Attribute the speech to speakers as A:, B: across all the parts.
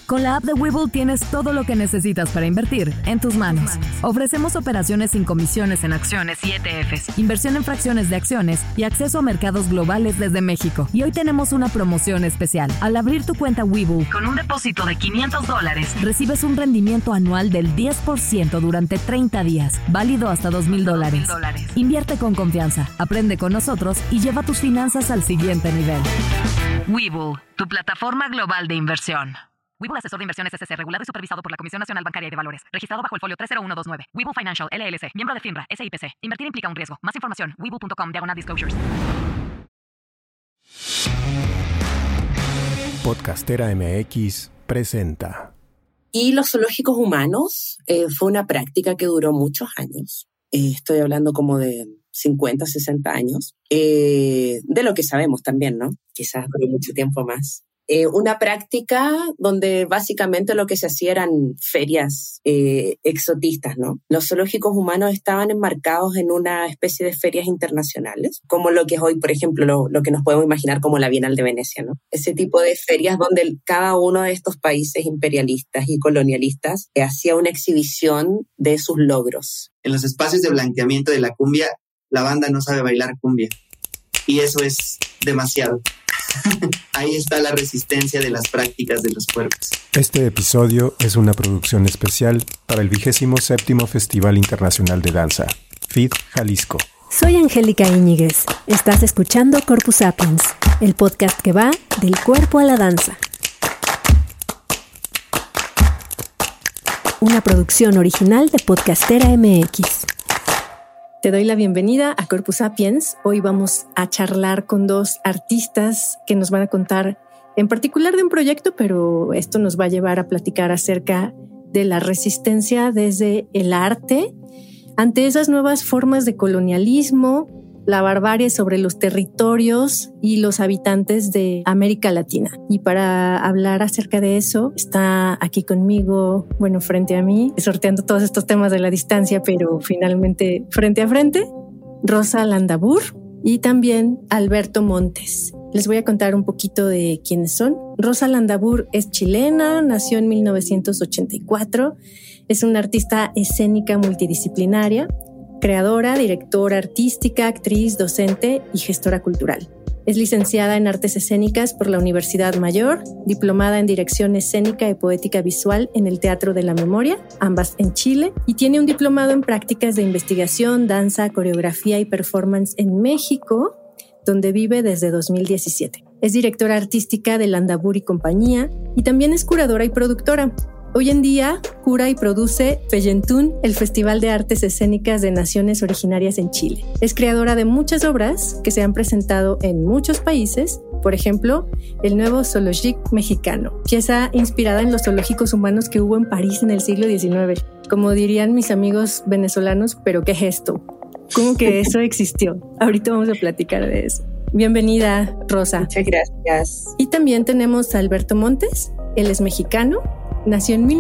A: Con la app de Webull tienes todo lo que necesitas para invertir en tus manos. Ofrecemos operaciones sin comisiones en acciones y ETFs, inversión en fracciones de acciones y acceso a mercados globales desde México. Y hoy tenemos una promoción especial. Al abrir tu cuenta Webull con un depósito de $500, recibes un rendimiento anual del 10% durante 30 días, válido hasta $2,000. Invierte con confianza, aprende con nosotros y lleva tus finanzas al siguiente nivel. Webull, tu plataforma global de inversión. Webull Asesor de Inversiones S.C. regulado y supervisado por la Comisión Nacional Bancaria y de Valores. Registrado bajo el folio 30129. Webull Financial, LLC. Miembro de FINRA, SIPC. Invertir implica un riesgo. Más información, webull.com/disclosures.
B: Podcastera MX presenta.
C: Y los zoológicos humanos fue una práctica que duró muchos años. Estoy hablando como de 50, 60 años. De lo que sabemos también, ¿no? Quizás por mucho tiempo más. Una práctica donde básicamente lo que se hacía eran ferias exotistas, ¿no? Los zoológicos humanos estaban enmarcados en una especie de ferias internacionales, como lo que es hoy, por ejemplo, lo que nos podemos imaginar como la Bienal de Venecia, ¿no? Ese tipo de ferias donde cada uno de estos países imperialistas y colonialistas hacía una exhibición de sus logros.
D: En los espacios de blanqueamiento de la cumbia, la banda no sabe bailar cumbia. Y eso es demasiado. Ahí está la resistencia de las prácticas de los cuerpos.
B: Este episodio es una producción especial para el 27º Festival Internacional de Danza, FID Jalisco.
E: Soy Angélica Íñiguez. Estás escuchando Corpus Sapiens, el podcast que va del cuerpo a la danza. Una producción original de Podcastera MX. Te doy la bienvenida a Corpus Sapiens. Hoy vamos a charlar con dos artistas que nos van a contar en particular de un proyecto, pero esto nos va a llevar a platicar acerca de la resistencia desde el arte ante esas nuevas formas de colonialismo, la barbarie sobre los territorios y los habitantes de América Latina. Y para hablar acerca de eso, está aquí conmigo, bueno, frente a mí, sorteando todos estos temas de la distancia, pero finalmente frente a frente, Rosa Landabur y también Alberto Montes. Les voy a contar un poquito de quiénes son. Rosa Landabur es chilena, nació en 1984, es una artista escénica multidisciplinaria, creadora, directora artística, actriz, docente y gestora cultural. Es licenciada en Artes Escénicas por la Universidad Mayor, diplomada en Dirección Escénica y Poética Visual en el Teatro de la Memoria, ambas en Chile, y tiene un diplomado en Prácticas de Investigación, Danza, Coreografía y Performance en México, donde vive desde 2017. Es directora artística de Landabur y Compañía y también es curadora y productora. Hoy en día cura y produce Feyentún, el Festival de Artes Escénicas de Naciones Originarias en Chile. Es creadora de muchas obras que se han presentado en muchos países, por ejemplo, el nuevo Zoologique mexicano, pieza inspirada en los zoológicos humanos que hubo en París en el siglo XIX. Como dirían mis amigos venezolanos, ¿pero qué es esto? ¿Cómo que eso existió? Ahorita vamos a platicar de eso. Bienvenida, Rosa.
C: Muchas gracias.
E: Y también tenemos a Alberto Montes. Él es mexicano. Nació en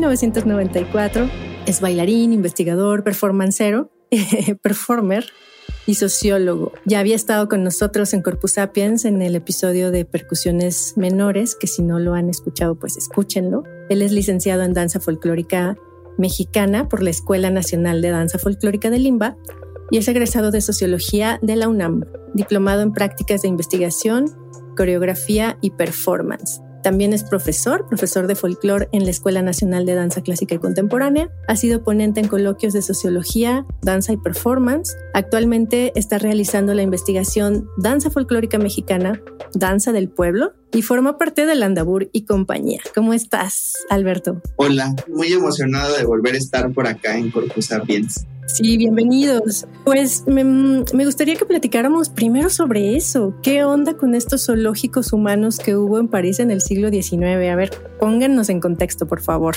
E: 1994, es bailarín, investigador, performancero, performer y sociólogo. Ya había estado con nosotros en Corpus Sapiens en el episodio de Percusiones Menores, que si no lo han escuchado, pues escúchenlo. Él es licenciado en Danza Folclórica Mexicana por la Escuela Nacional de Danza Folclórica de Limba y es egresado de Sociología de la UNAM, diplomado en Prácticas de Investigación, Coreografía y Performance. También es profesor de folclore en la Escuela Nacional de Danza Clásica y Contemporánea. Ha sido ponente en coloquios de sociología, danza y performance. Actualmente está realizando la investigación Danza Folclórica Mexicana, Danza del Pueblo, y forma parte de Landabur y Compañía. ¿Cómo estás, Alberto?
D: Hola, muy emocionado de volver a estar por acá en Corpus Sapiens.
E: Sí, bienvenidos. Pues me gustaría que platicáramos primero sobre eso. ¿Qué onda con estos zoológicos humanos que hubo en París en el siglo XIX? A ver, pónganos en contexto, por favor.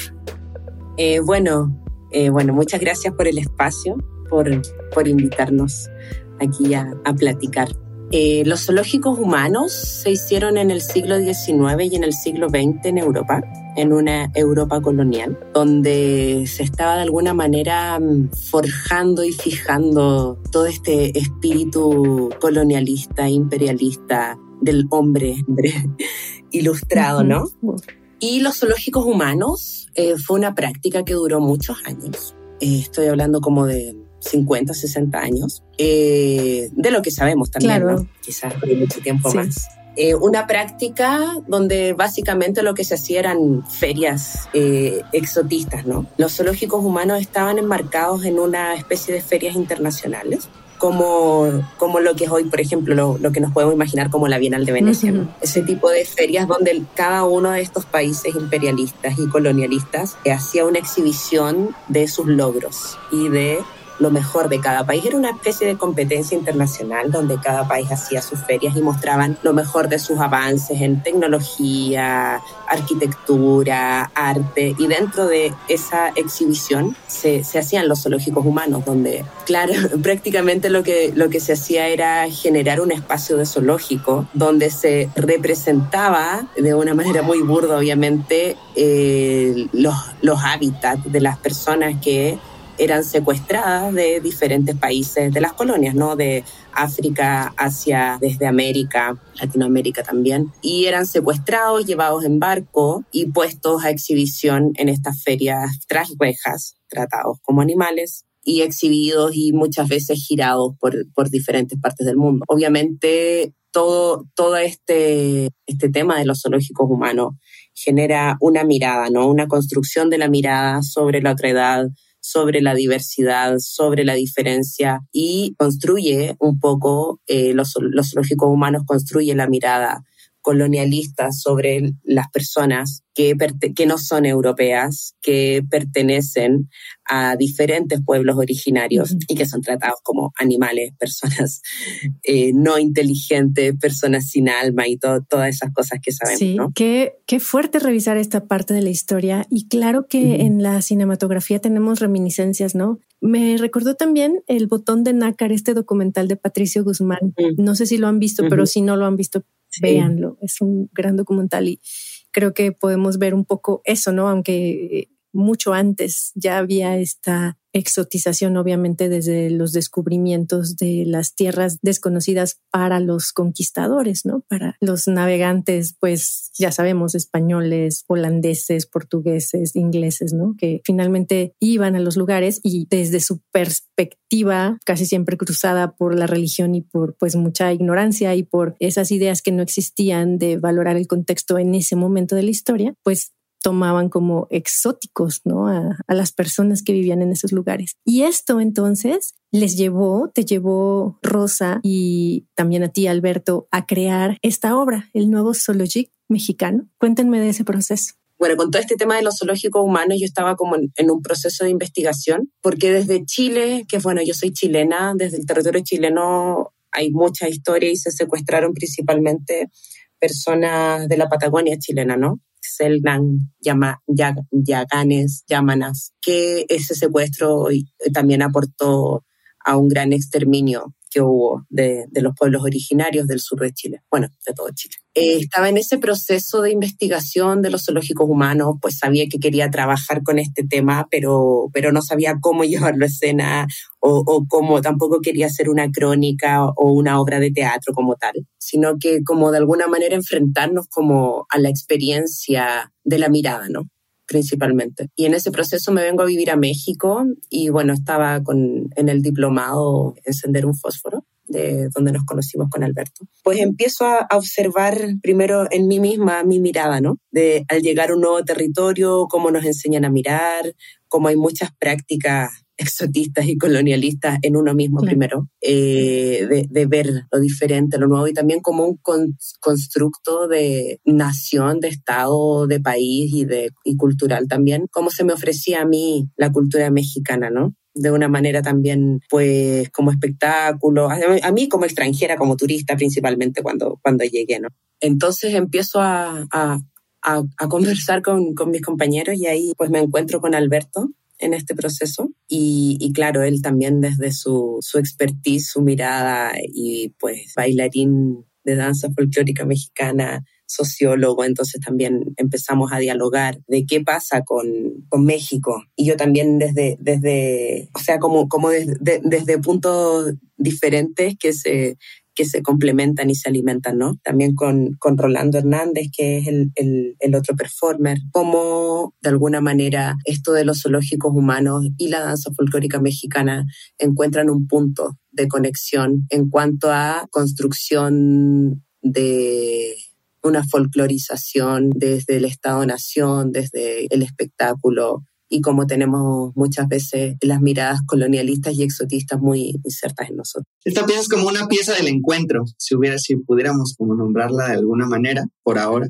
C: Bueno, muchas gracias por el espacio, por invitarnos aquí a platicar. Los zoológicos humanos se hicieron en el siglo XIX y en el siglo XX en Europa, en una Europa colonial, donde se estaba de alguna manera forjando y fijando todo este espíritu colonialista, imperialista del hombre ilustrado, ¿no? Y los zoológicos humanos fue una práctica que duró muchos años. Estoy hablando como de 50, 60 años. De lo que sabemos también, claro, ¿no? Quizás por mucho tiempo más. Una práctica donde básicamente lo que se hacía eran ferias exotistas, ¿no? Los zoológicos humanos estaban enmarcados en una especie de ferias internacionales, como lo que es hoy, por ejemplo, lo que nos podemos imaginar como la Bienal de Venecia, ¿no? Ese tipo de ferias donde cada uno de estos países imperialistas y colonialistas hacía una exhibición de sus logros y de lo mejor de cada país. Era una especie de competencia internacional donde cada país hacía sus ferias y mostraban lo mejor de sus avances en tecnología, arquitectura, arte, y dentro de esa exhibición se hacían los zoológicos humanos, donde, claro, prácticamente lo que se hacía era generar un espacio de zoológico donde se representaba de una manera muy burda, obviamente, los hábitats de las personas que eran secuestradas de diferentes países de las colonias, ¿no? De África, Asia, desde América, Latinoamérica también. Y eran secuestrados, llevados en barco y puestos a exhibición en estas ferias tras rejas, tratados como animales y exhibidos y muchas veces girados por diferentes partes del mundo. Obviamente, todo este tema de los zoológicos humanos genera una mirada, ¿no? Una construcción de la mirada sobre la otredad, sobre la diversidad, sobre la diferencia, y construye un poco, los zoológicos humanos construyen la mirada colonialista sobre las personas que no son europeas, que pertenecen a diferentes pueblos originarios y que son tratados como animales, personas no inteligentes, personas sin alma y todas esas cosas que sabemos,
E: sí,
C: ¿no?
E: Qué fuerte revisar esta parte de la historia, y claro que en la cinematografía tenemos reminiscencias, ¿no? Me recordó también El botón de nácar, este documental de Patricio Guzmán. No sé si lo han visto, pero si no lo han visto, véanlo. Es un gran documental y creo que podemos ver un poco eso, ¿no? Aunque mucho antes ya había esta exotización, obviamente, desde los descubrimientos de las tierras desconocidas para los conquistadores, ¿no? Para los navegantes, pues ya sabemos, españoles, holandeses, portugueses, ingleses, ¿no? Que finalmente iban a los lugares y desde su perspectiva, casi siempre cruzada por la religión y por pues mucha ignorancia y por esas ideas que no existían de valorar el contexto en ese momento de la historia, pues tomaban como exóticos, ¿no? A las personas que vivían en esos lugares. Y esto entonces te llevó Rosa y también a ti, Alberto, a crear esta obra, el nuevo Zoologique mexicano. Cuéntenme de ese proceso.
C: Bueno, con todo este tema de los zoológicos humanos yo estaba como en un proceso de investigación, porque desde Chile, que bueno, yo soy chilena, desde el territorio chileno hay mucha historia y se secuestraron principalmente personas de la Patagonia chilena, ¿no? Selknam, Yaganes, Yámanas, que ese secuestro también aportó a un gran exterminio que hubo de los pueblos originarios del sur de Chile, bueno, de todo Chile. Estaba en ese proceso de investigación de los zoológicos humanos, pues sabía que quería trabajar con este tema, pero no sabía cómo llevarlo a escena o cómo, tampoco quería hacer una crónica o una obra de teatro como tal, sino que como de alguna manera enfrentarnos como a la experiencia de la mirada, ¿no? Principalmente. Y en ese proceso me vengo a vivir a México y bueno, estaba en el diplomado Encender un Fósforo, de donde nos conocimos con Alberto. Pues empiezo a observar primero en mí misma mi mirada, ¿no? Al llegar a un nuevo territorio, cómo nos enseñan a mirar, cómo hay muchas prácticas exotistas y colonialistas en uno mismo, claro. Primero, de ver lo diferente, lo nuevo, y también como un constructo de nación, de estado, de país y cultural también, cómo se me ofrecía a mí la cultura mexicana, ¿no? De una manera también, pues, como espectáculo, a mí como extranjera, como turista principalmente cuando llegué, ¿no? Entonces empiezo a conversar con mis compañeros y ahí pues me encuentro con Alberto en este proceso y claro, él también desde su expertise, su mirada y pues bailarín de danza folclórica mexicana, sociólogo, entonces también empezamos a dialogar de qué pasa con México. Y yo también desde o sea, como desde puntos diferentes que que se complementan y se alimentan, ¿no? También con Rolando Hernández, que es el otro performer, cómo de alguna manera esto de los zoológicos humanos y la danza folclórica mexicana encuentran un punto de conexión en cuanto a construcción de una folclorización desde el Estado-Nación, desde el espectáculo, y como tenemos muchas veces las miradas colonialistas y exotistas muy insertas en nosotros.
D: Esta pieza es como una pieza del encuentro, si pudiéramos como nombrarla de alguna manera, por ahora.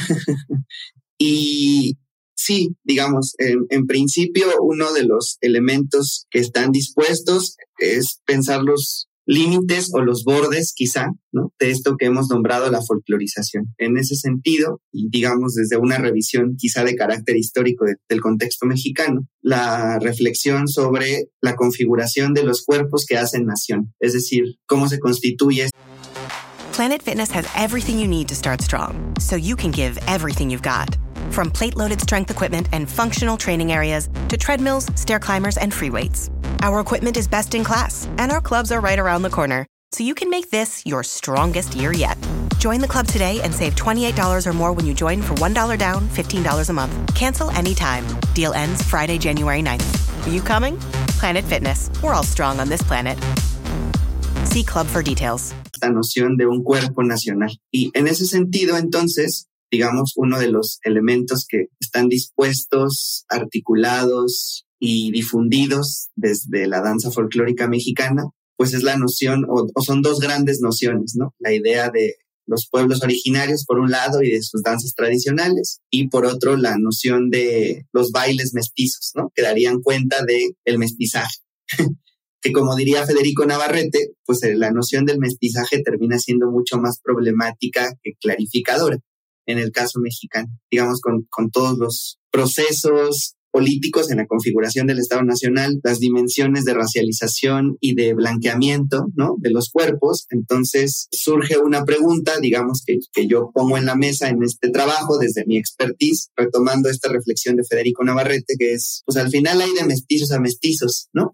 D: Y sí, digamos, en principio uno de los elementos que están dispuestos es pensar los límites o los bordes, quizá, ¿no?, de esto que hemos nombrado la folclorización. En ese sentido, y digamos desde una revisión quizá de carácter histórico del contexto mexicano, la reflexión sobre la configuración de los cuerpos que hacen nación, es decir, cómo se constituye.
F: Planet Fitness has everything you need to start strong, so you can give everything you've got. From plate-loaded strength equipment and functional training areas to treadmills, stair climbers, and free weights. Our equipment is best in class, and our clubs are right around the corner, so you can make this your strongest year yet. Join the club today and save $28 or more when you join for $1 down, $15 a month. Cancel anytime. Deal ends Friday, January 9th. Are you coming? Planet Fitness. We're all strong on this planet. See club for details.
D: Esta noción de un cuerpo nacional. Y en ese sentido, entonces, digamos, uno de los elementos que están dispuestos, articulados y difundidos desde la danza folclórica mexicana, pues es la noción, o son dos grandes nociones, ¿no? La idea de los pueblos originarios, por un lado, y de sus danzas tradicionales, y por otro, la noción de los bailes mestizos, ¿no?, que darían cuenta del mestizaje. Que como diría Federico Navarrete, pues la noción del mestizaje termina siendo mucho más problemática que clarificadora en el caso mexicano, digamos, con todos los procesos políticos en la configuración del Estado Nacional, las dimensiones de racialización y de blanqueamiento, ¿no?, de los cuerpos. Entonces surge una pregunta, digamos, que yo pongo en la mesa en este trabajo desde mi expertise, retomando esta reflexión de Federico Navarrete, que es, pues al final hay de mestizos a mestizos, ¿no?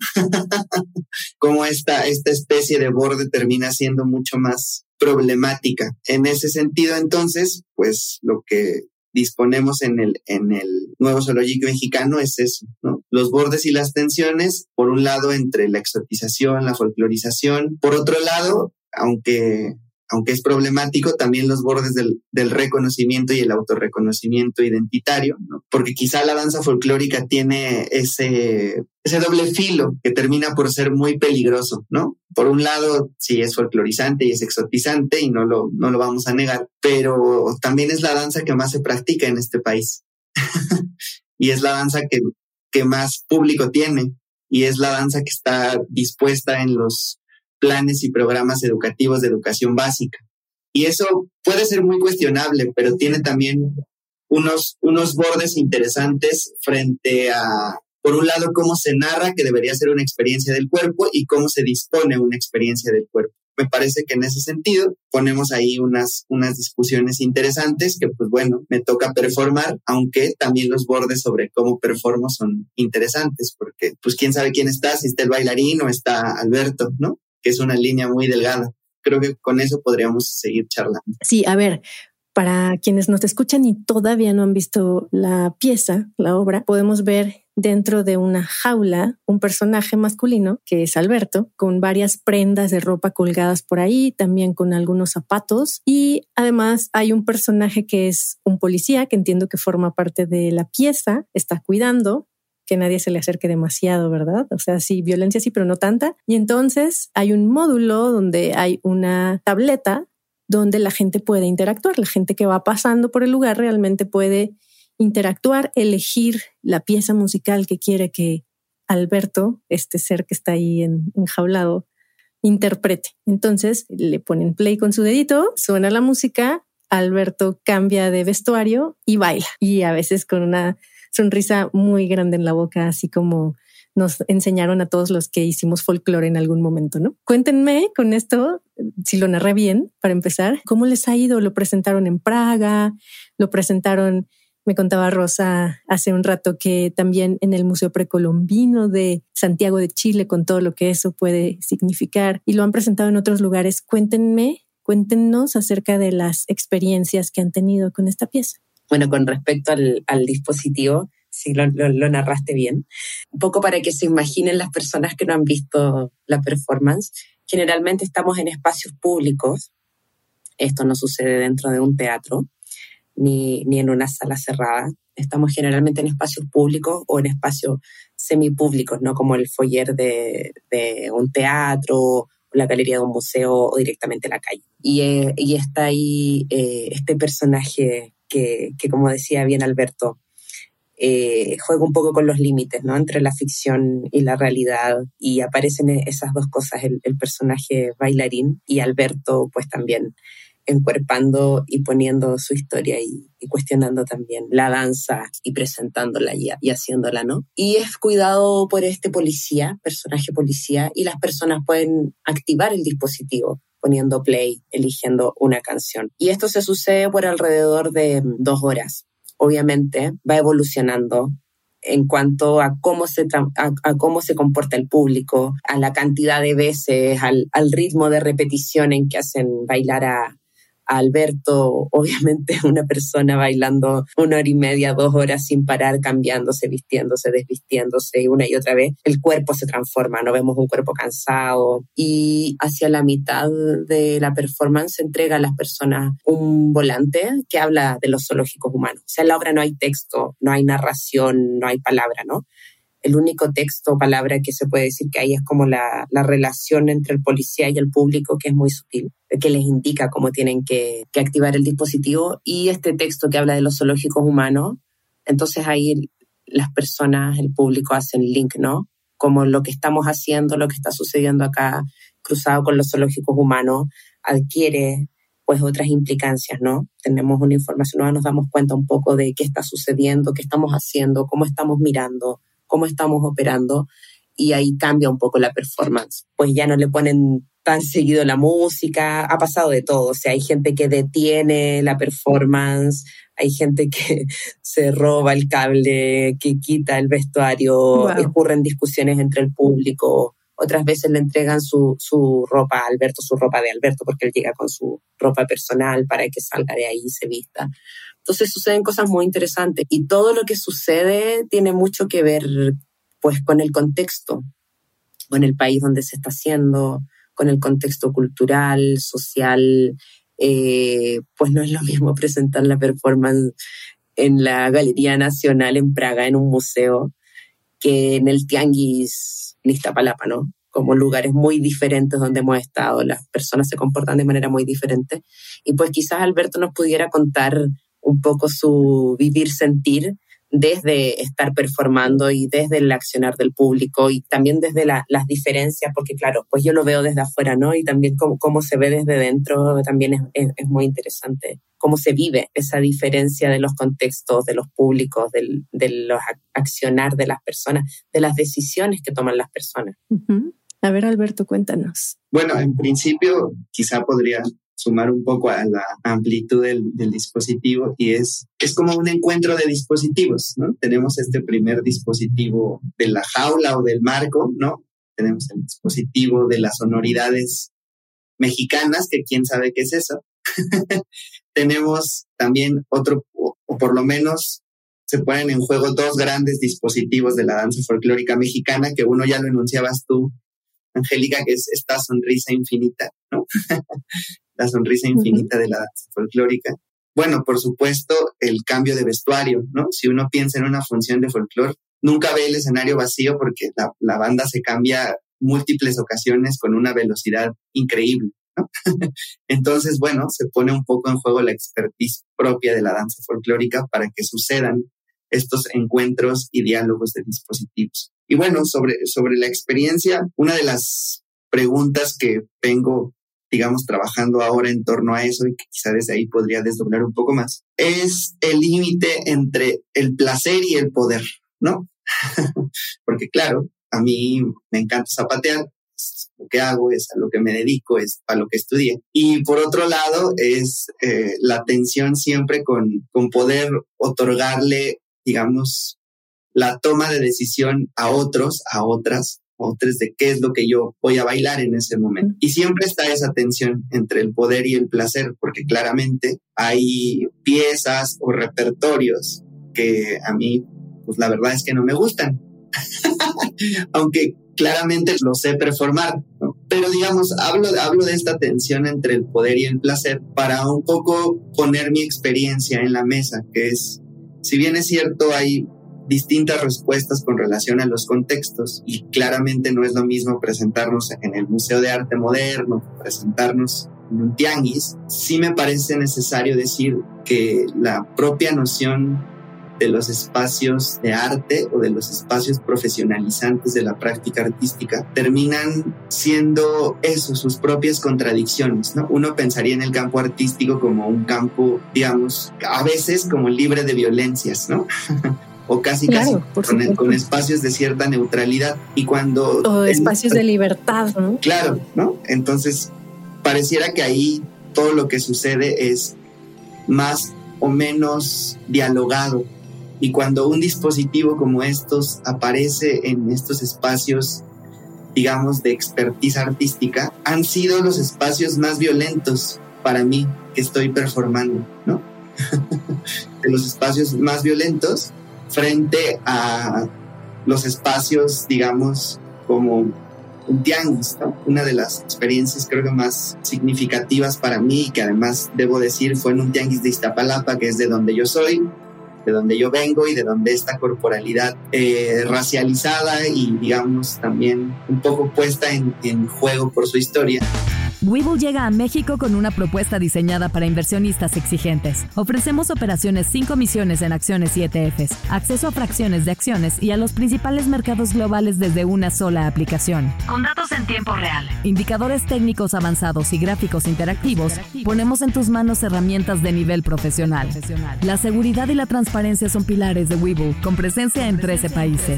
D: Como esta especie de borde termina siendo mucho más problemática. En ese sentido, entonces, pues lo que disponemos en el nuevo zoológico mexicano es eso, ¿no? Los bordes y las tensiones, por un lado, entre la exotización, la folclorización. Por otro lado, aunque es problemático, también los bordes del reconocimiento y el autorreconocimiento identitario, ¿no? Porque quizá la danza folclórica tiene ese doble filo que termina por ser muy peligroso, ¿no? Por un lado, sí es folclorizante y es exotizante y no lo vamos a negar, pero también es la danza que más se practica en este país. Y es la danza que más público tiene y es la danza que está dispuesta en los planes y programas educativos de educación básica. Y eso puede ser muy cuestionable, pero tiene también unos bordes interesantes frente a, por un lado, cómo se narra que debería ser una experiencia del cuerpo y cómo se dispone una experiencia del cuerpo. Me parece que en ese sentido ponemos ahí unas discusiones interesantes que, pues bueno, me toca performar, aunque también los bordes sobre cómo performo son interesantes, porque pues quién sabe quién está, si está el bailarín o está Alberto, ¿no?, que es una línea muy delgada. Creo que con eso podríamos seguir charlando.
E: Sí, a ver, para quienes nos escuchan y todavía no han visto la pieza, la obra, podemos ver dentro de una jaula un personaje masculino que es Alberto, con varias prendas de ropa colgadas por ahí, también con algunos zapatos, y además hay un personaje que es un policía que entiendo que forma parte de la pieza, está cuidando que nadie se le acerque demasiado, ¿verdad? O sea, sí, violencia sí, pero no tanta. Y entonces hay un módulo donde hay una tableta donde la gente puede interactuar. La gente que va pasando por el lugar realmente puede interactuar, elegir la pieza musical que quiere que Alberto, este ser que está ahí enjaulado, interprete. Entonces le ponen play con su dedito, suena la música, Alberto cambia de vestuario y baila. Y a veces con una sonrisa muy grande en la boca, así como nos enseñaron a todos los que hicimos folclore en algún momento, ¿no? Cuéntenme con esto, si lo narré bien, para empezar, ¿cómo les ha ido? ¿Lo presentaron en Praga? ¿Lo presentaron Me contaba Rosa hace un rato que también en el Museo Precolombino de Santiago de Chile, con todo lo que eso puede significar, y lo han presentado en otros lugares. Cuéntenos acerca de las experiencias que han tenido con esta pieza.
C: Bueno, con respecto al dispositivo, sí, lo narraste bien. Un poco para que se imaginen las personas que no han visto la performance. Generalmente estamos en espacios públicos. Esto no sucede dentro de un teatro ni en una sala cerrada. Estamos generalmente en espacios públicos o en espacios semipúblicos, ¿no? Como el foyer de un teatro, la galería de un museo o directamente la calle. Y está ahí este personaje que, como decía bien Alberto, juega un poco con los límites, ¿no? Entre la ficción y la realidad, y aparecen esas dos cosas, el personaje bailarín y Alberto pues también encuerpando y poniendo su historia y cuestionando también la danza y presentándola y haciéndola, ¿no? Y es cuidado por este personaje policía, y las personas pueden activar el dispositivo poniendo play, eligiendo una canción. Y esto se sucede por alrededor de 2 horas. Obviamente va evolucionando en cuanto a cómo se comporta el público, a la cantidad de veces, al ritmo de repetición en que hacen bailar a Alberto. Obviamente una persona bailando 1 hora y media, 2 horas sin parar, cambiándose, vistiéndose, desvistiéndose una y otra vez, el cuerpo se transforma, no vemos un cuerpo cansado, y hacia la mitad de la performance se entrega a las personas un volante que habla de los zoológicos humanos. O sea, en la obra no hay texto, no hay narración, no hay palabra, ¿no? El único texto o palabra que se puede decir que hay es como la relación entre el policía y el público, que es muy sutil, que les indica cómo tienen que activar el dispositivo, y este texto que habla de los zoológicos humanos. Entonces ahí las personas, el público, hacen link, ¿no? Como lo que estamos haciendo, lo que está sucediendo acá, cruzado con los zoológicos humanos, adquiere pues otras implicancias, ¿no? Tenemos una información nueva, nos damos cuenta un poco de qué está sucediendo, qué estamos haciendo, cómo estamos mirando, cómo estamos operando, y ahí cambia un poco la performance. Pues ya no le ponen tan seguido la música, ha pasado de todo. O sea, hay gente que detiene la performance, hay gente que se roba el cable, que quita el vestuario, wow. Ocurren discusiones entre el público. Otras veces le entregan su ropa a Alberto, su ropa de Alberto, porque él llega con su ropa personal para que salga de ahí y se vista. Entonces suceden cosas muy interesantes, y todo lo que sucede tiene mucho que ver pues con el contexto, con el país donde se está haciendo, con el contexto cultural, social. Pues no es lo mismo presentar la performance en la Galería Nacional en Praga, en un museo, que en el Tianguis en Iztapalapa, ¿no? Como lugares muy diferentes donde hemos estado, las personas se comportan de manera muy diferente, y pues quizás Alberto nos pudiera contar un poco su vivir-sentir desde estar performando y desde el accionar del público, y también desde las diferencias, porque claro, pues yo lo veo desde afuera, ¿no? Y también cómo se ve desde dentro también es muy interesante, cómo se vive esa diferencia de los contextos, de los públicos, de los accionar de las personas, de las decisiones que toman las personas.
E: Uh-huh. A ver, Alberto, cuéntanos.
D: Bueno, en principio quizá podría sumar un poco a la amplitud del dispositivo, y es como un encuentro de dispositivos, ¿no? Tenemos este primer dispositivo de la jaula o del marco, ¿no? Tenemos el dispositivo de las sonoridades mexicanas, que quién sabe qué es eso. Tenemos también otro, o por lo menos se ponen en juego 2 grandes dispositivos de la danza folclórica mexicana, que uno ya lo enunciabas tú, Angélica, que es esta sonrisa infinita, ¿no? La sonrisa infinita de la danza folclórica. Bueno, por supuesto, el cambio de vestuario, ¿no? Si uno piensa en una función de folclore, nunca ve el escenario vacío, porque la banda se cambia múltiples ocasiones con una velocidad increíble, ¿no? Entonces, bueno, se pone un poco en juego la expertise propia de la danza folclórica para que sucedan estos encuentros y diálogos de dispositivos. Y bueno, sobre la experiencia, una de las preguntas que vengo, digamos, trabajando ahora en torno a eso, y que quizá desde ahí podría desdoblar un poco más, es el límite entre el placer y el poder, ¿no? Porque claro, a mí me encanta zapatear, es lo que hago, es a lo que me dedico, es a lo que estudié. Y por otro lado es la tensión siempre con poder otorgarle, digamos, la toma de decisión a otros, a otras de qué es lo que yo voy a bailar en ese momento. Y siempre está esa tensión entre el poder y el placer, porque claramente hay piezas o repertorios que a mí, pues la verdad es que no me gustan. Aunque claramente lo sé performar, ¿no? Pero digamos, hablo de esta tensión entre el poder y el placer para un poco poner mi experiencia en la mesa, que es, si bien es cierto, hay distintas respuestas con relación a los contextos y claramente no es lo mismo presentarnos en el Museo de Arte Moderno, presentarnos en un tianguis, sí me parece necesario decir que la propia noción de los espacios de arte o de los espacios profesionalizantes de la práctica artística terminan siendo eso, sus propias contradicciones, ¿no? Uno pensaría en el campo artístico como un campo, digamos, a veces como libre de violencias, ¿no? O casi con espacios de cierta neutralidad. Y cuando...
E: O espacios de libertad, ¿no?
D: Claro, ¿no? Entonces, pareciera que ahí todo lo que sucede es más o menos dialogado. Y cuando un dispositivo como estos aparece en estos espacios, digamos, de expertise artística, han sido los espacios más violentos para mí que estoy performando, ¿no? De los espacios más violentos frente a los espacios, digamos, como un tianguis, ¿no? Una de las experiencias creo que más significativas para mí, y que además debo decir fue en un tianguis de Iztapalapa, que es de donde yo soy, de donde yo vengo y de donde esta corporalidad racializada y, digamos, también un poco puesta en juego por su historia.
A: Webull llega a México con una propuesta diseñada para inversionistas exigentes. Ofrecemos operaciones sin comisiones en acciones y ETFs, acceso a fracciones de acciones y a los principales mercados globales desde una sola aplicación. Con datos en tiempo real, indicadores técnicos avanzados y gráficos interactivos, ponemos en tus manos herramientas de nivel profesional. La seguridad y la transparencia son pilares de Webull, con presencia en 13 países.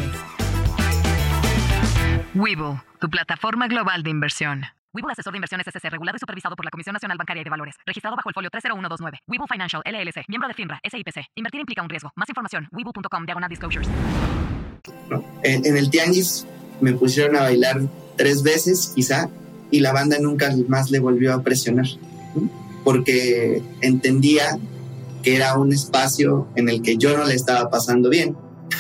A: Webull, tu plataforma global de inversión. Webull Asesor de Inversiones S.C. regulado y supervisado por la Comisión Nacional Bancaria y de Valores. Registrado bajo el folio 30129. Webull Financial, LLC. Miembro de FINRA, SIPC. Invertir implica un riesgo. Más información, webull.com/disclosures.
D: En el tianguis me pusieron a bailar 3 veces, quizá, y la banda nunca más le volvió a presionar, ¿no? Porque entendía que era un espacio en el que yo no le estaba pasando bien.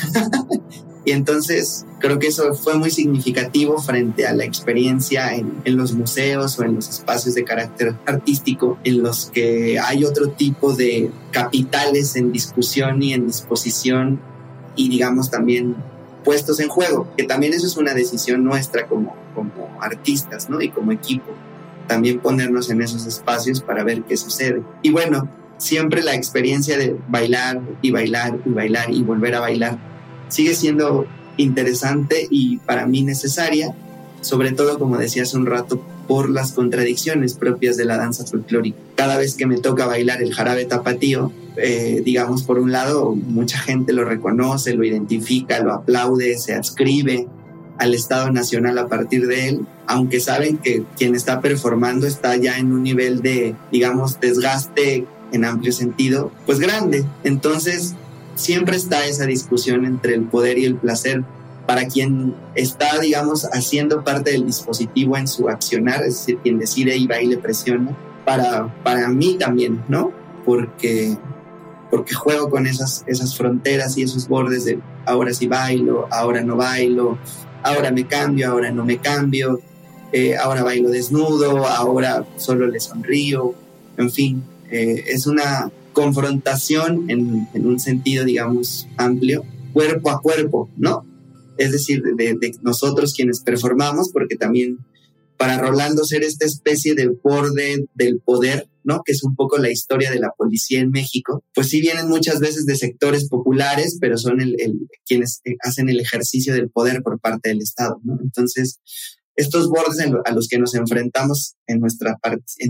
D: Y entonces creo que eso fue muy significativo frente a la experiencia en los museos o en los espacios de carácter artístico en los que hay otro tipo de capitales en discusión y en disposición y, digamos, también puestos en juego, que también eso es una decisión nuestra como artistas, ¿no? Y como equipo, también ponernos en esos espacios para ver qué sucede. Y bueno, siempre la experiencia de bailar y bailar y bailar y volver a bailar sigue siendo interesante y para mí necesaria, sobre todo, como decía hace un rato, por las contradicciones propias de la danza folclórica. Cada vez que me toca bailar el jarabe tapatío, digamos, por un lado, mucha gente lo reconoce, lo identifica, lo aplaude, se adscribe al Estado Nacional a partir de él, aunque saben que quien está performando está ya en un nivel de, digamos, desgaste en amplio sentido, pues grande. Entonces, siempre está esa discusión entre el poder y el placer para quien está, digamos, haciendo parte del dispositivo en su accionar, es decir, quien decide y va y le presiona. Para mí también, ¿no? Porque juego con esas fronteras y esos bordes de ahora sí bailo, ahora no bailo, ahora me cambio, ahora no me cambio, ahora bailo desnudo, ahora solo le sonrío, en fin, es una confrontación en un sentido, digamos, amplio, cuerpo a cuerpo, ¿no? Es decir, de nosotros quienes performamos, porque también para Rolando ser esta especie de borde del poder, ¿no? Que es un poco la historia de la policía en México, pues sí vienen muchas veces de sectores populares, pero son quienes hacen el ejercicio del poder por parte del Estado, ¿no? Entonces, estos bordes a los que nos enfrentamos en nuestra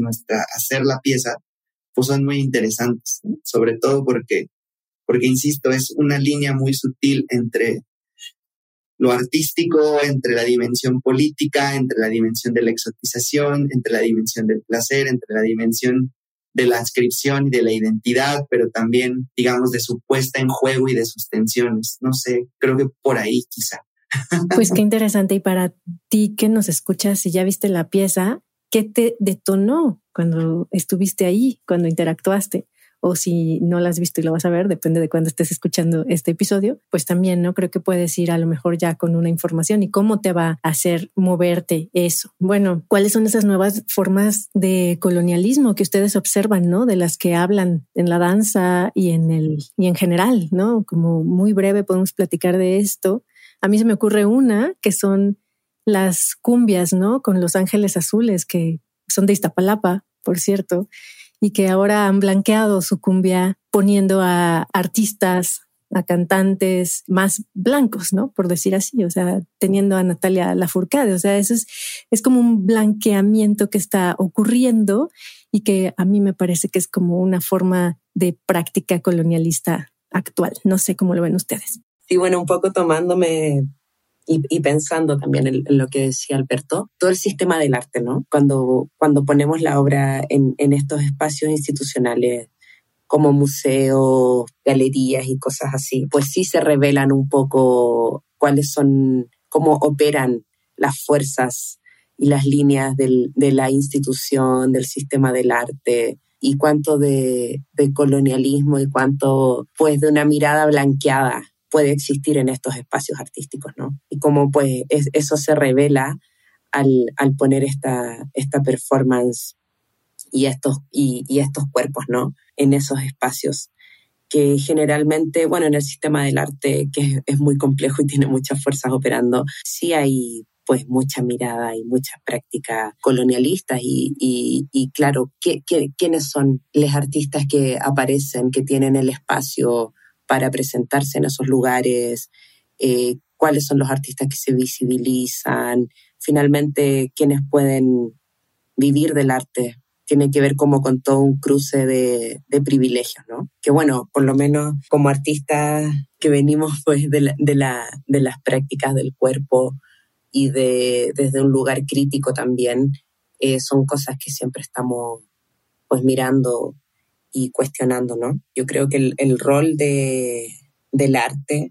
D: hacer la pieza, pues son muy interesantes, ¿no? Sobre todo porque, insisto, es una línea muy sutil entre lo artístico, entre la dimensión política, entre la dimensión de la exotización, entre la dimensión del placer, entre la dimensión de la adscripción y de la identidad, pero también, digamos, de su puesta en juego y de sus tensiones. No sé, creo que por ahí quizá.
E: Pues qué interesante. Y para ti que nos escuchas, si ya viste la pieza, ¿qué te detonó cuando estuviste ahí, cuando interactuaste? O si no la has visto y lo vas a ver, depende de cuándo estés escuchando este episodio, pues también, ¿no? Creo que puedes ir a lo mejor ya con una información y cómo te va a hacer moverte eso. Bueno, ¿cuáles son esas nuevas formas de colonialismo que ustedes observan, ¿no? De las que hablan en la danza y en general, ¿no? Como muy breve podemos platicar de esto. A mí se me ocurre una que son las cumbias, ¿no? Con los ángeles azules, que son de Iztapalapa, por cierto, y que ahora han blanqueado su cumbia poniendo a artistas, a cantantes más blancos, ¿no? Por decir así, o sea, teniendo a Natalia Lafourcade. O sea, eso es como un blanqueamiento que está ocurriendo y que a mí me parece que es como una forma de práctica colonialista actual. No sé cómo lo ven ustedes.
C: Sí, bueno, un poco tomándome y pensando también en lo que decía Alberto, todo el sistema del arte, ¿no? Cuando ponemos la obra en estos espacios institucionales como museos, galerías y cosas así, pues sí se revelan un poco cuáles son, cómo operan las fuerzas y las líneas de la institución, del sistema del arte, y cuánto de colonialismo y cuánto pues de una mirada blanqueada puede existir en estos espacios artísticos, ¿no? Y cómo pues eso se revela al poner esta performance y estos cuerpos, ¿no? En esos espacios que generalmente, bueno, en el sistema del arte, que es muy complejo y tiene muchas fuerzas operando, sí hay pues mucha mirada y muchas prácticas colonialistas y claro, ¿quiénes son los artistas que aparecen, que tienen el espacio para presentarse en esos lugares? ¿Cuáles son los artistas que se visibilizan? Finalmente, ¿quiénes pueden vivir del arte? Tiene que ver como con todo un cruce de privilegios, ¿no? Que bueno, por lo menos como artistas que venimos pues de las prácticas del cuerpo y desde un lugar crítico también, son cosas que siempre estamos pues mirando y cuestionando, ¿no? Yo creo que el rol del arte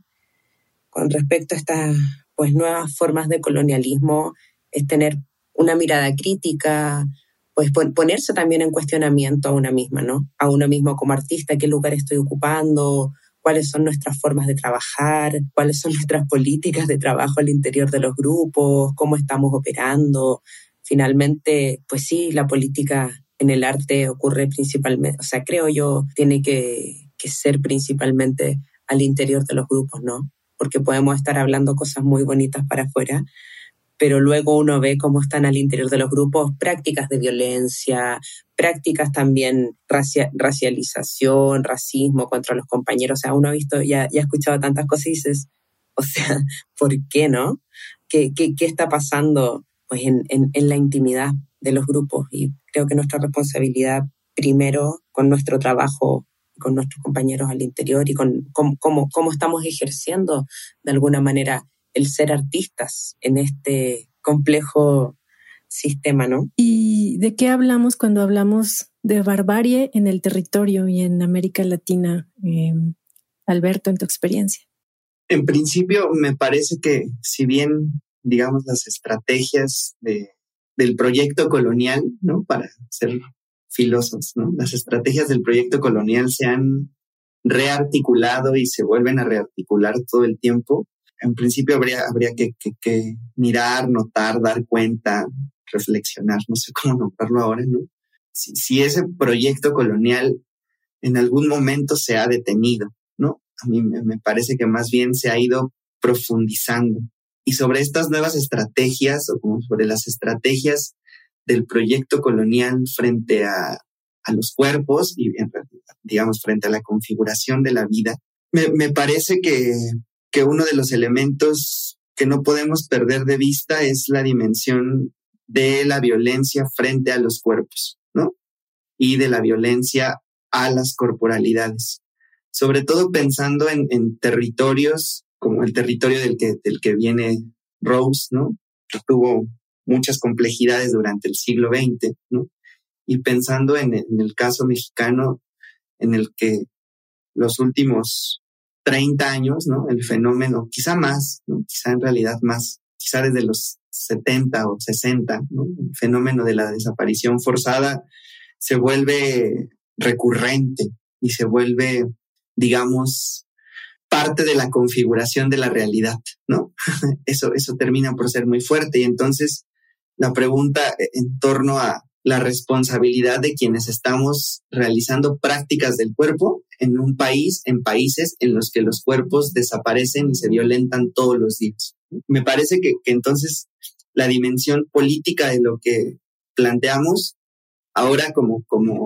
C: con respecto a estas pues nuevas formas de colonialismo es tener una mirada crítica, pues ponerse también en cuestionamiento a una misma, ¿no? A uno mismo como artista, qué lugar estoy ocupando, cuáles son nuestras formas de trabajar, cuáles son nuestras políticas de trabajo al interior de los grupos, cómo estamos operando. Finalmente, pues sí, la política en el arte ocurre principalmente, o sea, creo yo, tiene que ser principalmente al interior de los grupos, ¿no? Porque podemos estar hablando cosas muy bonitas para afuera, pero luego uno ve cómo están al interior de los grupos prácticas de violencia, prácticas también racialización, racismo contra los compañeros. O sea, uno ha visto, ya ha escuchado tantas cosas y dices, o sea, ¿por qué, no? ¿Qué está pasando pues en la intimidad de los grupos? Y creo que nuestra responsabilidad primero con nuestro trabajo, con nuestros compañeros al interior y con cómo estamos ejerciendo de alguna manera el ser artistas en este complejo sistema, ¿no?
E: ¿Y de qué hablamos cuando hablamos de barbarie en el territorio y en América Latina, Alberto, en tu experiencia?
D: En principio, me parece que si bien, digamos, las estrategias del proyecto colonial, ¿no? Para ser filósofos, ¿no? Las estrategias del proyecto colonial se han rearticulado y se vuelven a rearticular todo el tiempo. En principio habría que mirar, notar, dar cuenta, reflexionar, no sé cómo nombrarlo ahora, ¿no? Si ese proyecto colonial en algún momento se ha detenido, ¿no? A mí me parece que más bien se ha ido profundizando. Y sobre estas nuevas estrategias, o como sobre las estrategias del proyecto colonial frente a los cuerpos y, digamos, frente a la configuración de la vida, me parece que uno de los elementos que no podemos perder de vista es la dimensión de la violencia frente a los cuerpos, ¿no? Y de la violencia a las corporalidades. Sobre todo pensando en territorios como el territorio del que viene Rose, ¿no? Que tuvo muchas complejidades durante el siglo XX, ¿no? Y pensando en el caso mexicano, en el que los últimos 30 años, ¿no? El fenómeno, quizá más, ¿no? Quizá en realidad más, quizá desde los 70 o 60, ¿no? El fenómeno de la desaparición forzada se vuelve recurrente y se vuelve, digamos, parte de la configuración de la realidad, ¿no? Eso termina por ser muy fuerte. Y entonces la pregunta en torno a la responsabilidad de quienes estamos realizando prácticas del cuerpo en un país, en países en los que los cuerpos desaparecen y se violentan todos los días. Me parece que entonces la dimensión política de lo que planteamos ahora como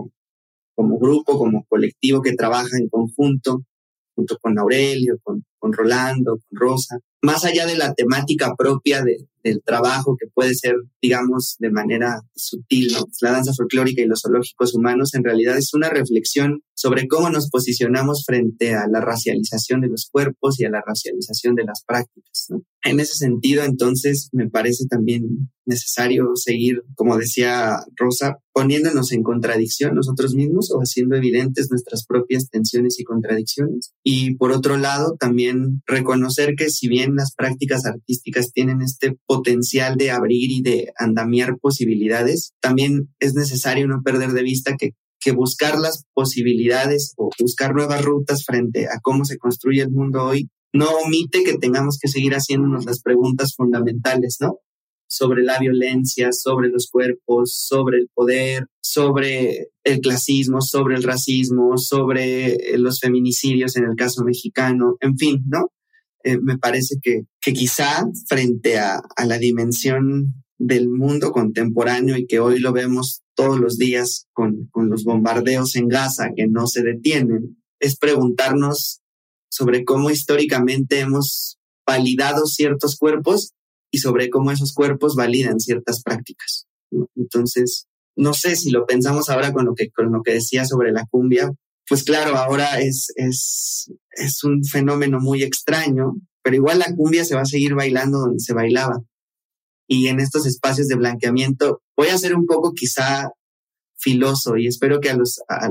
D: grupo, como colectivo que trabaja en conjunto, junto con Aurelio, con Rolando, con Rosa, más allá de la temática propia del trabajo que puede ser, digamos, de manera sutil, ¿no? La danza folclórica y los zoológicos humanos en realidad es una reflexión sobre cómo nos posicionamos frente a la racialización de los cuerpos y a la racialización de las prácticas, ¿no? En ese sentido, entonces, me parece también necesario seguir, como decía Rosa, poniéndonos en contradicción nosotros mismos o haciendo evidentes nuestras propias tensiones y contradicciones. Y por otro lado, también reconocer que si bien las prácticas artísticas tienen este potencial de abrir y de andamiar posibilidades, también es necesario no perder de vista que buscar las posibilidades o buscar nuevas rutas frente a cómo se construye el mundo hoy no omite que tengamos que seguir haciéndonos las preguntas fundamentales, ¿no? Sobre la violencia, sobre los cuerpos, sobre el poder, sobre el clasismo, sobre el racismo, sobre los feminicidios en el caso mexicano, en fin, ¿no? Me parece que quizá frente a la dimensión del mundo contemporáneo y que hoy lo vemos todos los días con los bombardeos en Gaza que no se detienen, es preguntarnos sobre cómo históricamente hemos validado ciertos cuerpos y sobre cómo esos cuerpos validan ciertas prácticas, ¿no? Entonces, no sé si lo pensamos ahora con lo que decía sobre la cumbia, pues claro, ahora es un fenómeno muy extraño, pero igual la cumbia se va a seguir bailando donde se bailaba. Y en estos espacios de blanqueamiento, voy a ser un poco quizá filoso y espero que a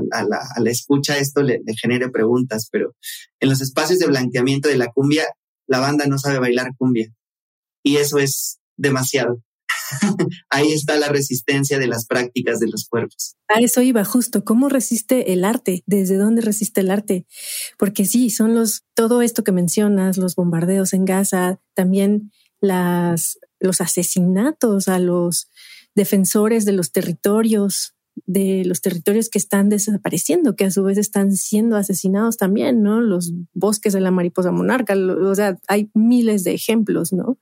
D: la escucha esto le genere preguntas, pero en los espacios de blanqueamiento de la cumbia, la banda no sabe bailar cumbia. Y eso es demasiado. Ahí está la resistencia de las prácticas de los cuerpos.
E: A eso iba justo. ¿Cómo resiste el arte? ¿Desde dónde resiste el arte? Porque sí, son todo esto que mencionas, los bombardeos en Gaza, también los asesinatos a los defensores de los territorios que están desapareciendo, que a su vez están siendo asesinados también, ¿no? Los bosques de la mariposa monarca, o sea, hay miles de ejemplos, ¿no?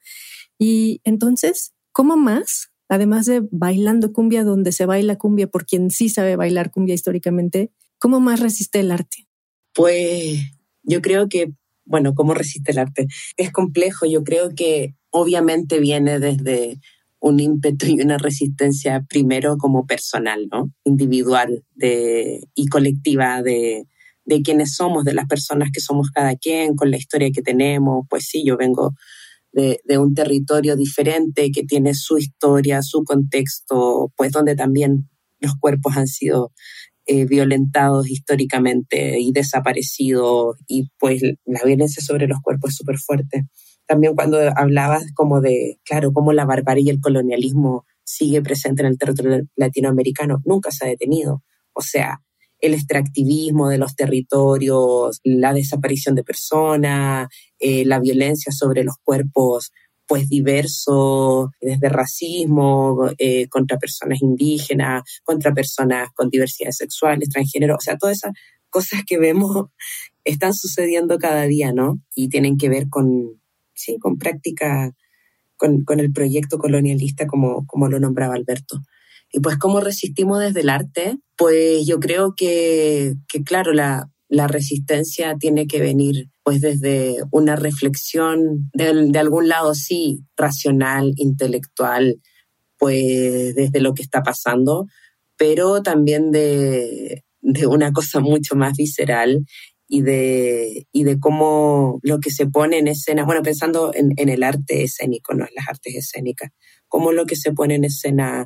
E: Y entonces, ¿cómo más? Además de bailando cumbia donde se baila cumbia por quien sí sabe bailar cumbia históricamente, ¿cómo más resiste el arte?
C: Pues yo creo que, bueno, ¿cómo resiste el arte? Es complejo, yo creo que obviamente viene desde un ímpetu y una resistencia primero como personal, ¿no? Individual y colectiva de quienes somos, de las personas que somos cada quien, con la historia que tenemos. Pues sí, yo vengo de un territorio diferente que tiene su historia, su contexto, pues donde también los cuerpos han sido violentados históricamente y desaparecidos, y pues la violencia sobre los cuerpos es súper fuerte. También cuando hablabas como de, claro, cómo la barbarie y el colonialismo sigue presente en el territorio latinoamericano, nunca se ha detenido. O sea, el extractivismo de los territorios, la desaparición de personas, la violencia sobre los cuerpos, pues diversos, desde racismo, contra personas indígenas, contra personas con diversidad sexual, transgénero, o sea, todas esas cosas que vemos están sucediendo cada día, ¿no? Y tienen que ver con práctica, con el proyecto colonialista como lo nombraba Alberto. Y pues, ¿cómo resistimos desde el arte? Pues yo creo que claro, la resistencia tiene que venir pues desde una reflexión de algún lado, sí, racional, intelectual, pues desde lo que está pasando, pero también de una cosa mucho más visceral y de cómo lo que se pone en escena, bueno, pensando en el arte escénico, no en las artes escénicas, cómo lo que se pone en escena,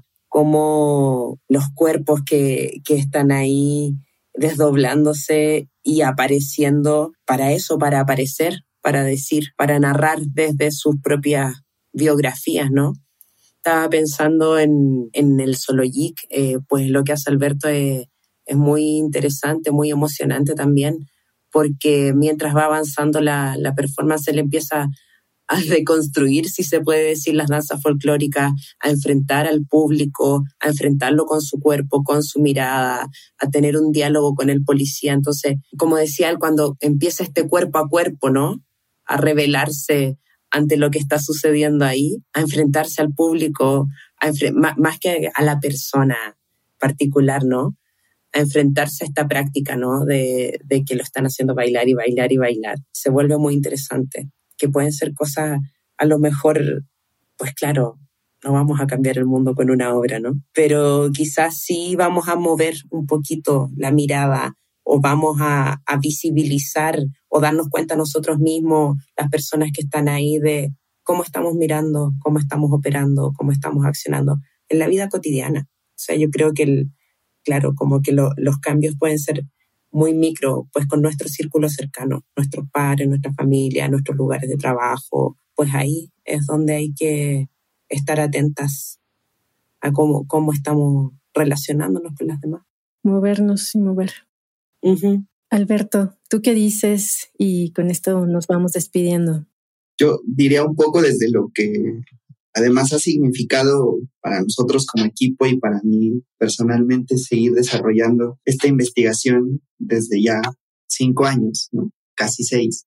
C: cómo los cuerpos que están ahí desdoblándose y apareciendo para eso, para aparecer, para decir, para narrar desde sus propias biografías, ¿no? Estaba pensando en el Zoologic, pues lo que hace Alberto es muy interesante, muy emocionante también, porque mientras va avanzando la performance, él empieza a reconstruir, si se puede decir, las danzas folclóricas, a enfrentar al público, a enfrentarlo con su cuerpo, con su mirada, a tener un diálogo con el policía. Entonces, como decía él, cuando empieza este cuerpo a cuerpo, ¿no?, a revelarse ante lo que está sucediendo ahí, a enfrentarse al público, más que a la persona particular, ¿no?, a enfrentarse a esta práctica, ¿no?, de que lo están haciendo bailar y bailar y bailar. Se vuelve muy interesante, que pueden ser cosas, a lo mejor, pues claro, no vamos a cambiar el mundo con una obra, ¿no? Pero quizás sí vamos a mover un poquito la mirada, o vamos a visibilizar o darnos cuenta nosotros mismos, las personas que están ahí, de cómo estamos mirando, cómo estamos operando, cómo estamos accionando en la vida cotidiana. O sea, yo creo que claro, como que los cambios pueden ser muy micro, pues con nuestro círculo cercano, nuestros padres, nuestra familia, nuestros lugares de trabajo, pues ahí es donde hay que estar atentas a cómo estamos relacionándonos con las demás.
E: Movernos y mover.
C: Uh-huh.
E: Alberto, ¿tú qué dices? Y con esto nos vamos despidiendo.
D: Yo diría un poco desde lo que además ha significado para nosotros como equipo y para mí personalmente seguir desarrollando esta investigación desde ya 5 años, ¿no? Casi 6.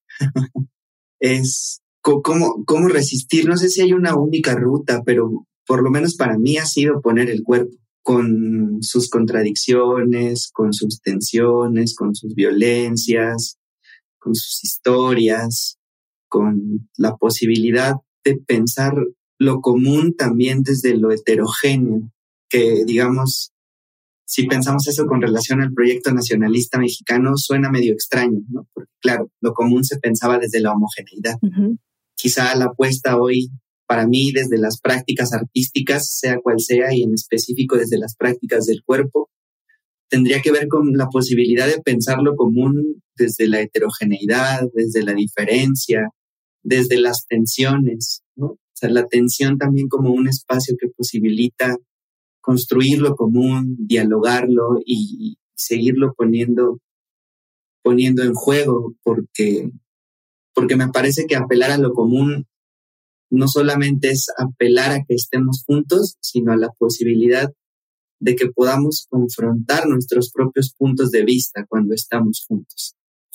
D: Es cómo resistir. No sé si hay una única ruta, pero por lo menos para mí ha sido poner el cuerpo con sus contradicciones, con sus tensiones, con sus violencias, con sus historias, con la posibilidad de pensar lo común también desde lo heterogéneo, que digamos, si pensamos eso con relación al proyecto nacionalista mexicano, suena medio extraño, ¿no? Porque claro, lo común se pensaba desde la homogeneidad.
E: Uh-huh.
D: Quizá la apuesta hoy, para mí, desde las prácticas artísticas, sea cual sea, y en específico desde las prácticas del cuerpo, tendría que ver con la posibilidad de pensar lo común desde la heterogeneidad, desde la diferencia, desde las tensiones, ¿no? O sea, la tensión también como un espacio que posibilita construir lo común, dialogarlo y seguirlo poniendo en juego, porque me parece que apelar a lo común no solamente es apelar a que estemos juntos, sino a la posibilidad de que podamos confrontar nuestros propios puntos de vista cuando estamos juntos,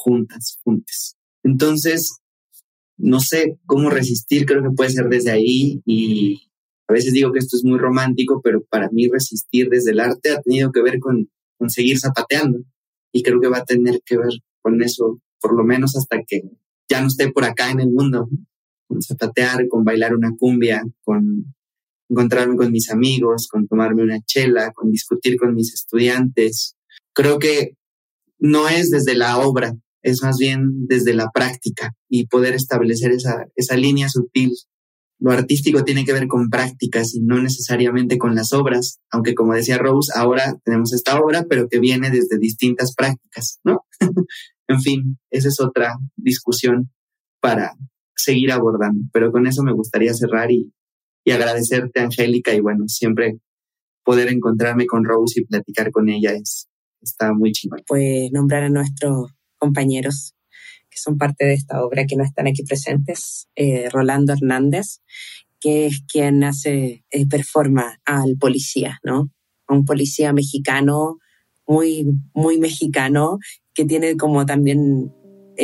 D: juntes. Entonces, no sé cómo resistir, creo que puede ser desde ahí, y a veces digo que esto es muy romántico, pero para mí resistir desde el arte ha tenido que ver con seguir zapateando, y creo que va a tener que ver con eso, por lo menos hasta que ya no esté por acá en el mundo, con zapatear, con bailar una cumbia, con encontrarme con mis amigos, con tomarme una chela, con discutir con mis estudiantes. Creo que no es desde la obra, es más bien desde la práctica y poder establecer esa línea sutil. Lo artístico tiene que ver con prácticas y no necesariamente con las obras, aunque como decía Rose, ahora tenemos esta obra, pero que viene desde distintas prácticas, ¿no? En fin, esa es otra discusión para seguir abordando, pero con eso me gustaría cerrar y agradecerte, Angélica, y bueno, siempre poder encontrarme con Rose y platicar con ella está muy chingón.
C: Pues nombrar a nuestros compañeros que son parte de esta obra, que no están aquí presentes. Rolando Hernández, que es quien performa al policía, ¿no? A un policía mexicano, muy, muy mexicano, que tiene como también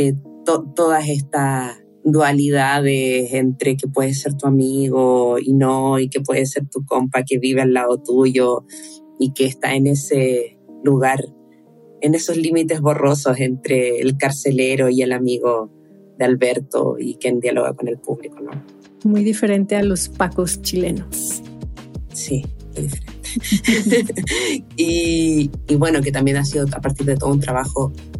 C: todas estas dualidades entre que puede ser tu amigo y no, y que puede ser tu compa que vive al lado tuyo y que está en ese lugar, en esos límites borrosos entre el carcelero y el amigo de Alberto, y quien dialoga con el público, ¿no?
E: Muy diferente a los pacos chilenos.
C: Sí, muy diferente. y bueno, que también ha sido a partir de todo un trabajo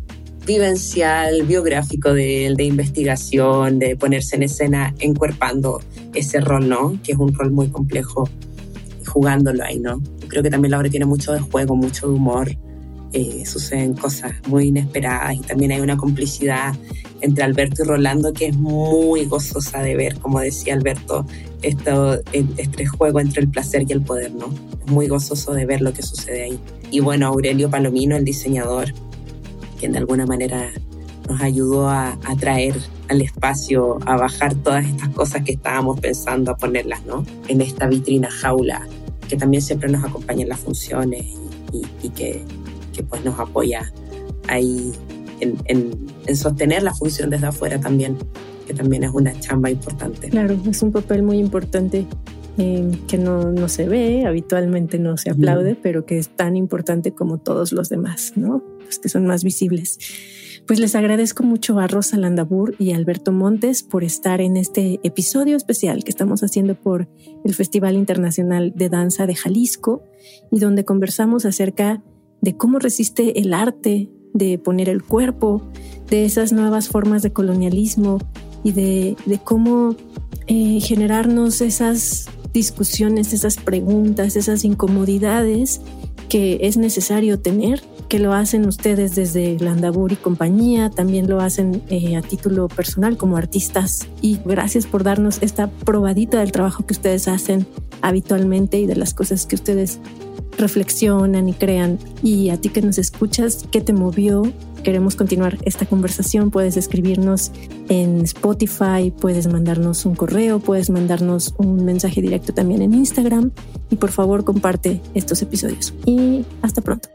C: vivencial, biográfico de investigación, de ponerse en escena, encuerpando ese rol, ¿no? Que es un rol muy complejo, jugándolo ahí, ¿no? Creo que también la obra tiene mucho de juego, mucho de humor. Suceden cosas muy inesperadas y también hay una complicidad entre Alberto y Rolando que es muy gozosa de ver, como decía Alberto, este juego entre el placer y el poder, ¿no? Es muy gozoso de ver lo que sucede ahí. Y bueno, Aurelio Palomino, el diseñador, quien de alguna manera nos ayudó a traer al espacio, a bajar todas estas cosas que estábamos pensando, a ponerlas, ¿no? En esta vitrina jaula, que también siempre nos acompaña en las funciones y que pues nos apoya ahí en sostener la función desde afuera también, que también es una chamba importante.
E: Claro, es un papel muy importante que no se ve, habitualmente no se aplaude, pero que es tan importante como todos los demás, ¿no? Los que son más visibles. Pues les agradezco mucho a Rosa Landabur y a Alberto Montes por estar en este episodio especial que estamos haciendo por el Festival Internacional de Danza de Jalisco y donde conversamos acerca de cómo resiste el arte, de poner el cuerpo, de esas nuevas formas de colonialismo y de cómo generarnos esas discusiones, esas preguntas, esas incomodidades que es necesario tener, que lo hacen ustedes desde Landabur y compañía, también lo hacen a título personal como artistas. Y gracias por darnos esta probadita del trabajo que ustedes hacen habitualmente y de las cosas que ustedes reflexionan y crean. Y a ti que nos escuchas, ¿qué te movió? Queremos continuar esta conversación. Puedes escribirnos en Spotify, puedes mandarnos un correo, puedes mandarnos un mensaje directo también en Instagram y por favor comparte estos episodios. Y hasta pronto.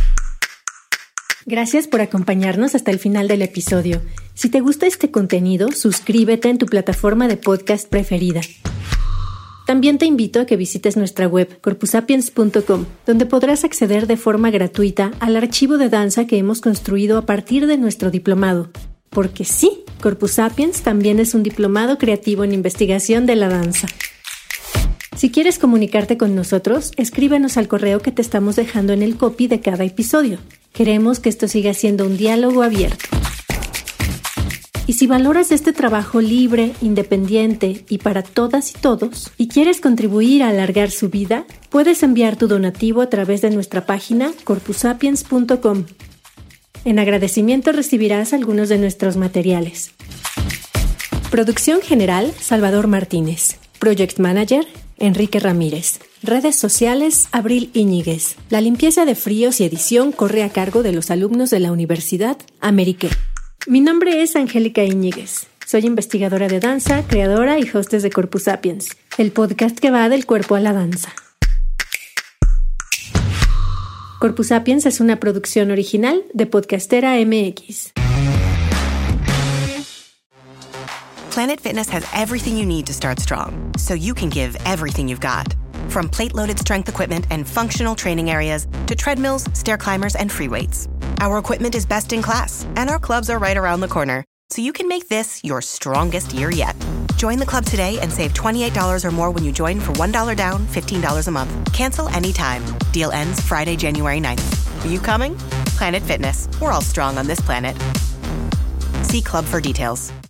E: Gracias por acompañarnos hasta el final del episodio. Si te gusta este contenido, suscríbete en tu plataforma de podcast preferida. También te invito a que visites nuestra web corpusapiens.com, donde podrás acceder de forma gratuita al archivo de danza que hemos construido a partir de nuestro diplomado. Porque sí, Corpus Sapiens también es un diplomado creativo en investigación de la danza. Si quieres comunicarte con nosotros, escríbenos al correo que te estamos dejando en el copy de cada episodio. Queremos que esto siga siendo un diálogo abierto. Y si valoras este trabajo libre, independiente y para todas y todos, y quieres contribuir a alargar su vida, puedes enviar tu donativo a través de nuestra página corpusapiens.com. En agradecimiento recibirás algunos de nuestros materiales. Producción general, Salvador Martínez. Project Manager, Enrique Ramírez. Redes sociales, Abril Íñiguez. La limpieza de fríos y edición corre a cargo de los alumnos de la Universidad Amérique. Mi nombre es Angélica Íñiguez. Soy investigadora de danza, creadora y hostess de Corpus Sapiens, el podcast que va del cuerpo a la danza. Corpus Sapiens es una producción original de Podcastera MX.
F: Planet Fitness has everything you need to start strong, so you can give everything you've got. From plate-loaded strength equipment and functional training areas to treadmills, stair climbers, and free weights. Our equipment is best in class, and our clubs are right around the corner, so you can make this your strongest year yet. Join the club today and save $28 or more when you join for $1 down, $15 a month. Cancel anytime. Deal ends Friday, January 9th. Are you coming? Planet Fitness. We're all strong on this planet. See club for details.